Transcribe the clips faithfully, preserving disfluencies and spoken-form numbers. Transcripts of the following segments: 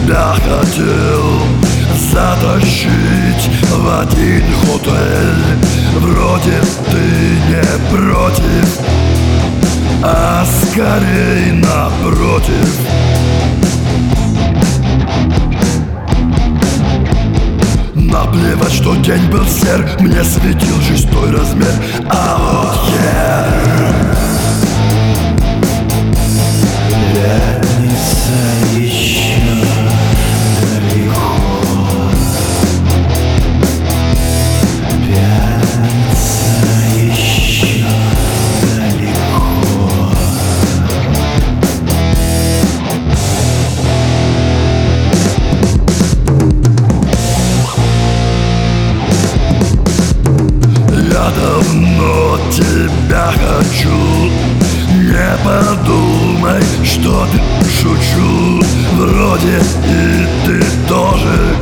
тебя хотел затащить в один хотель. Вроде ты не против, а скорей напротив. Наплевать, что день был сер, мне светил шестой размер. А вот хер. Пятница еще далеко. Пятница еще далеко. Я давно тебя хочу, не подумай, что ты шучу. Вроде и ты тоже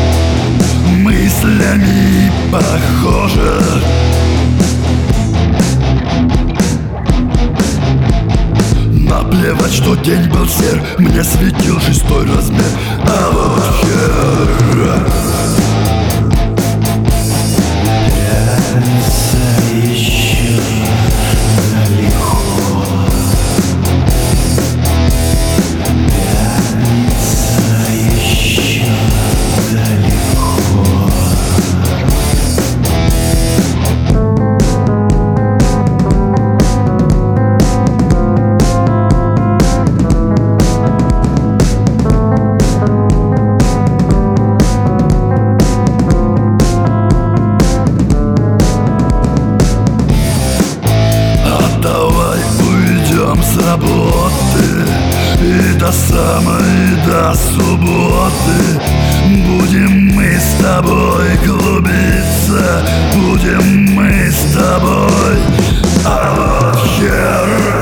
мыслями похожа. Наплевать, что день был сер, мне светил шестой размер. А вот хер. Пятница еще далеко. Пятница еще далеко. С работы и до самой до субботы будем мы с тобой клубиться, будем мы с тобой. А вот хер.